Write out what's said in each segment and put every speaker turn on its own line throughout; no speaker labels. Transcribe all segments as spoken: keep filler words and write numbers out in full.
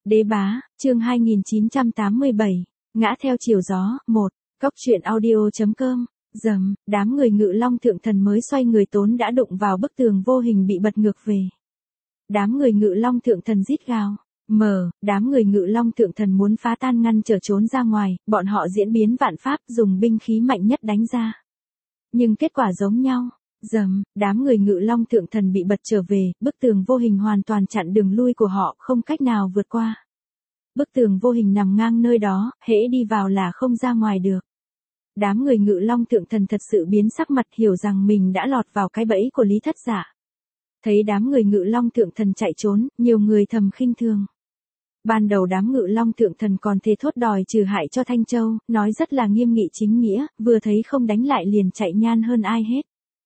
Đế bá, chương hai nghìn chín trăm tám mươi bảy, ngã theo chiều gió, một, cốc truyện audio.com, dầm, đám người Ngự Long Thượng Thần mới xoay người tốn đã đụng vào bức tường vô hình bị bật ngược về. Đám người Ngự Long Thượng Thần rít gào, mở, đám người Ngự Long Thượng Thần muốn phá tan ngăn trở trốn ra ngoài, bọn họ diễn biến vạn pháp dùng binh khí mạnh nhất đánh ra. Nhưng kết quả giống nhau. Dầm, đám người Ngự Long Thượng Thần bị bật trở về, bức tường vô hình hoàn toàn chặn đường lui của họ, không cách nào vượt qua. Bức tường vô hình nằm ngang nơi đó, hễ đi vào là không ra ngoài được. Đám người Ngự Long Thượng Thần thật sự biến sắc mặt, hiểu rằng mình đã lọt vào cái bẫy của Lý Thất Dạ. Thấy đám người Ngự Long Thượng Thần chạy trốn, nhiều người thầm khinh thường. Ban đầu đám Ngự Long Thượng Thần còn thề thốt đòi trừ hại cho Thanh Châu, nói rất là nghiêm nghị chính nghĩa, vừa thấy không đánh lại liền chạy nhan hơn ai hết.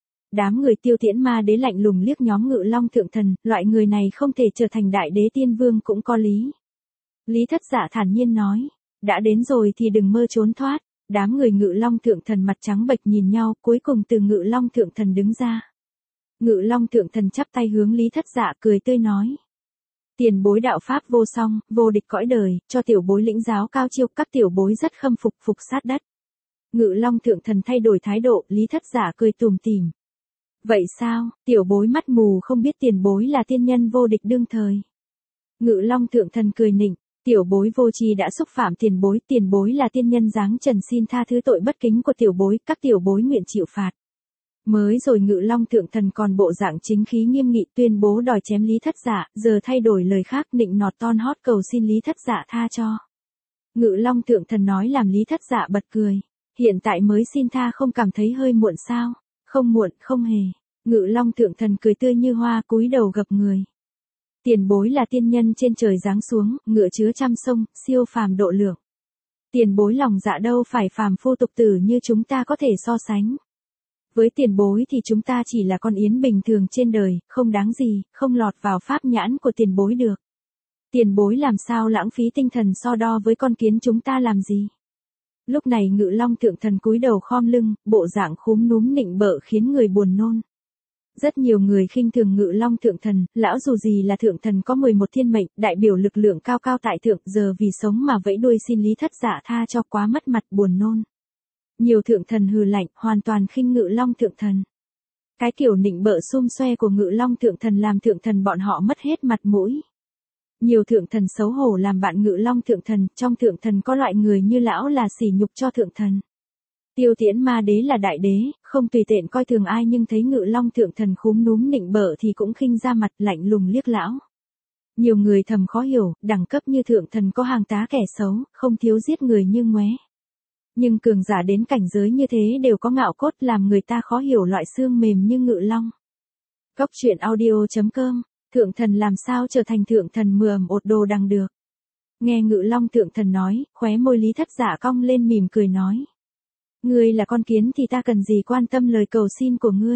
Đám người Tiêu Tiễn Ma Đế lạnh lùng liếc nhóm Ngự Long Thượng Thần, loại người này không thể trở thành đại đế tiên vương cũng có lý. Lý Thất Dạ thản nhiên nói, đã đến rồi thì đừng mơ trốn thoát. Đám người Ngự Long Thượng Thần mặt trắng bệch nhìn nhau, cuối cùng từ Ngự Long Thượng Thần đứng ra. Ngự Long Thượng Thần chắp tay hướng Lý Thất Dạ cười tươi nói. Tiền bối đạo pháp vô song, vô địch cõi đời, cho tiểu bối lĩnh giáo cao chiêu, các tiểu bối rất khâm phục phục sát đất. Ngự Long Thượng Thần thay đổi thái độ, Lý Thất Dạ cười tủm tỉm. Vậy sao, tiểu bối mắt mù không biết tiền bối là tiên nhân vô địch đương thời. Ngự Long Thượng Thần cười nịnh, tiểu bối vô tri đã xúc phạm tiền bối, tiền bối là tiên nhân dáng trần xin tha thứ tội bất kính của tiểu bối, các tiểu bối nguyện chịu phạt. Mới rồi Ngự Long Thượng Thần còn bộ dạng chính khí nghiêm nghị tuyên bố đòi chém Lý Thất Dạ, giờ thay đổi lời khác nịnh nọt ton hót cầu xin Lý Thất Dạ tha cho. Ngự Long Thượng Thần nói làm Lý Thất Dạ bật cười, hiện tại mới xin tha không cảm thấy hơi muộn sao? Không muộn, không hề. Ngự Long Thượng Thần cười tươi như hoa cúi đầu gập người. Tiền bối là tiên nhân trên trời giáng xuống, ngựa chứa trăm sông, siêu phàm độ lượng. Tiền bối lòng dạ đâu phải phàm phu tục tử như chúng ta có thể so sánh. Với tiền bối thì chúng ta chỉ là con yến bình thường trên đời, không đáng gì, không lọt vào pháp nhãn của tiền bối được. Tiền bối làm sao lãng phí tinh thần so đo với con kiến chúng ta làm gì? Lúc này Ngự Long Thượng Thần cúi đầu khom lưng, bộ dạng khúm núm nịnh bợ khiến người buồn nôn. Rất nhiều người khinh thường Ngự Long Thượng Thần, lão dù gì là Thượng Thần có mười một thiên mệnh, đại biểu lực lượng cao cao tại thượng, giờ vì sống mà vẫy đuôi xin Lý Thất Dạ tha cho quá mất mặt buồn nôn. Nhiều Thượng Thần hừ lạnh, hoàn toàn khinh Ngự Long Thượng Thần. Cái kiểu nịnh bợ xum xoe của Ngự Long Thượng Thần làm Thượng Thần bọn họ mất hết mặt mũi. Nhiều Thượng Thần xấu hổ làm bạn Ngự Long Thượng Thần, trong Thượng Thần có loại người như lão là sỉ nhục cho Thượng Thần. Tiêu Tiễn Ma Đế là đại đế, không tùy tiện coi thường ai nhưng thấy Ngự Long Thượng Thần khúm núm nịnh bợ thì cũng khinh ra mặt lạnh lùng liếc lão. Nhiều người thầm khó hiểu, đẳng cấp như Thượng Thần có hàng tá kẻ xấu, không thiếu giết người như ngoé. Nhưng cường giả đến cảnh giới như thế đều có ngạo cốt làm người ta khó hiểu loại xương mềm như Ngự Long. Cốc truyện audio.com, Thượng Thần làm sao trở thành Thượng Thần mưa ầm ột đồ đằng được. Nghe Ngự Long Thượng Thần nói, khóe môi Lý Thất Dạ cong lên mỉm cười nói. Ngươi là con kiến thì ta cần gì quan tâm lời cầu xin của ngươi.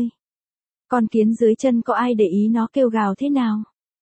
Con kiến dưới chân có ai để ý nó kêu gào thế nào.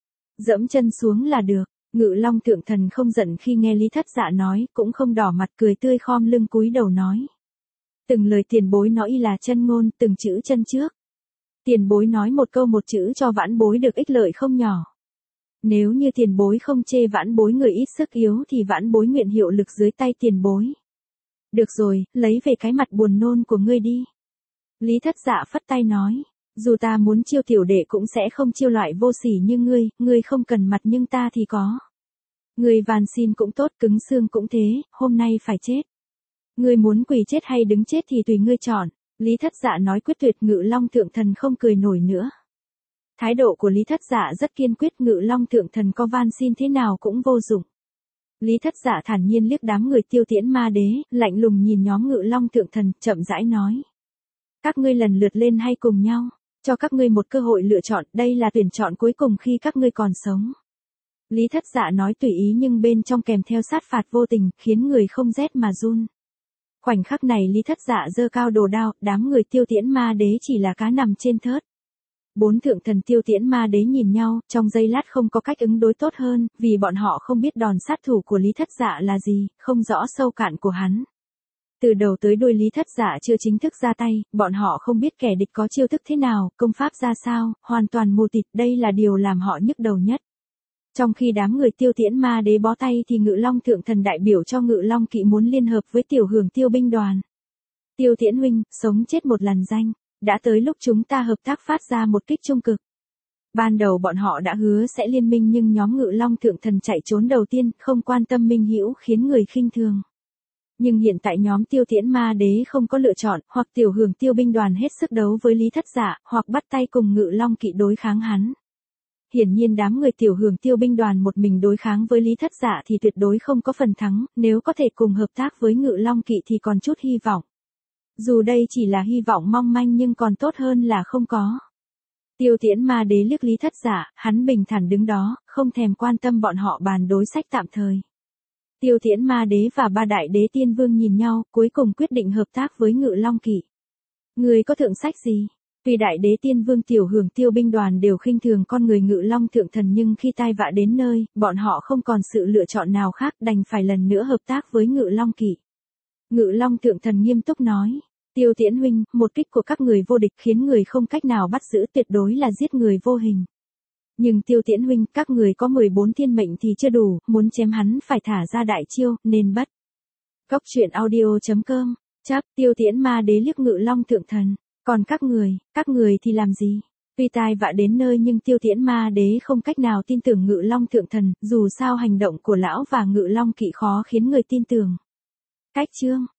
Dẫm chân xuống là được. Ngự Long Thượng Thần không giận khi nghe Lý Thất Dạ nói, cũng không đỏ mặt cười tươi khom lưng cúi đầu nói. Từng lời tiền bối nói y là chân ngôn, từng chữ chân trước. Tiền bối nói một câu một chữ cho vãn bối được ích lợi không nhỏ. Nếu như tiền bối không chê vãn bối người ít sức yếu thì vãn bối nguyện hiệu lực dưới tay tiền bối. Được rồi, lấy về cái mặt buồn nôn của ngươi đi. Lý Thất Dạ phất tay nói, dù ta muốn chiêu tiểu đệ cũng sẽ không chiêu loại vô sỉ như ngươi, ngươi không cần mặt nhưng ta thì có. Ngươi van xin cũng tốt, cứng xương cũng thế, hôm nay phải chết. Ngươi muốn quỳ chết hay đứng chết thì tùy ngươi chọn. Lý Thất Dạ nói quyết tuyệt. Ngự Long Thượng Thần không cười nổi nữa. Thái độ của Lý Thất Dạ rất kiên quyết, Ngự Long Thượng Thần có van xin thế nào cũng vô dụng. Lý Thất Dạ thản nhiên liếc đám người Tiêu Tiễn Ma Đế, lạnh lùng nhìn nhóm Ngự Long Thượng Thần, chậm rãi nói. Các ngươi lần lượt lên hay cùng nhau, cho các ngươi một cơ hội lựa chọn, đây là tuyển chọn cuối cùng khi các ngươi còn sống. Lý Thất Dạ nói tùy ý nhưng bên trong kèm theo sát phạt vô tình, khiến người không rét mà run. Khoảnh khắc này Lý Thất Dạ giơ cao đồ đao, đám người Tiêu Tiễn Ma Đế chỉ là cá nằm trên thớt. Bốn Thượng Thần Tiêu Tiễn Ma Đế nhìn nhau, trong giây lát không có cách ứng đối tốt hơn, vì bọn họ không biết đòn sát thủ của Lý Thất Dạ là gì, không rõ sâu cạn của hắn. Từ đầu tới đuôi Lý Thất Dạ chưa chính thức ra tay, bọn họ không biết kẻ địch có chiêu thức thế nào, công pháp ra sao, hoàn toàn mù tịt, đây là điều làm họ nhức đầu nhất. Trong khi đám người Tiêu Tiễn Ma Đế bó tay thì Ngự Long Thượng Thần đại biểu cho Ngự Long Kỵ muốn liên hợp với Tiểu Hưởng Tiêu binh đoàn. Tiêu Tiễn huynh, sống chết một lần danh, đã tới lúc chúng ta hợp tác phát ra một kích trung cực. Ban đầu bọn họ đã hứa sẽ liên minh nhưng nhóm Ngự Long Thượng Thần chạy trốn đầu tiên, không quan tâm minh hữu khiến người khinh thường. Nhưng hiện tại nhóm Tiêu Tiễn Ma Đế không có lựa chọn, hoặc Tiểu Hưởng Tiêu binh đoàn hết sức đấu với Lý Thất Dạ, hoặc bắt tay cùng Ngự Long Kỵ đối kháng hắn. Hiển nhiên đám người Tiểu Hưởng Tiêu binh đoàn một mình đối kháng với Lý Thất Dạ thì tuyệt đối không có phần thắng, nếu có thể cùng hợp tác với Ngự Long Kỵ thì còn chút hy vọng. Dù đây chỉ là hy vọng mong manh nhưng còn tốt hơn là không có. Tiêu Tiễn Ma Đế liếc Lý Thất Dạ, hắn bình thản đứng đó, không thèm quan tâm bọn họ bàn đối sách tạm thời. Tiêu Tiễn Ma Đế và ba đại đế tiên vương nhìn nhau, cuối cùng quyết định hợp tác với Ngự Long Kỵ. Người có thượng sách gì? Tuy đại đế tiên vương Tiểu Hưởng Tiêu binh đoàn đều khinh thường con người Ngự Long Thượng Thần nhưng khi tai vạ đến nơi, bọn họ không còn sự lựa chọn nào khác đành phải lần nữa hợp tác với Ngự Long Kỵ. Ngự Long Thượng Thần nghiêm túc nói, Tiêu Tiễn huynh, một kích của các người vô địch khiến người không cách nào bắt giữ, tuyệt đối là giết người vô hình. Nhưng Tiêu Tiễn huynh, các người có mười bốn thiên mệnh thì chưa đủ, muốn chém hắn phải thả ra đại chiêu, nên bất. Cốc truyện audio chấm com, chắp, Tiêu Tiễn Ma Đế liếc Ngự Long Thượng Thần, còn các người, các người thì làm gì? Tuy tai vạ đến nơi nhưng Tiêu Tiễn Ma Đế không cách nào tin tưởng Ngự Long Thượng Thần, dù sao hành động của lão và Ngự Long Kỵ khó khiến người tin tưởng. Cách chương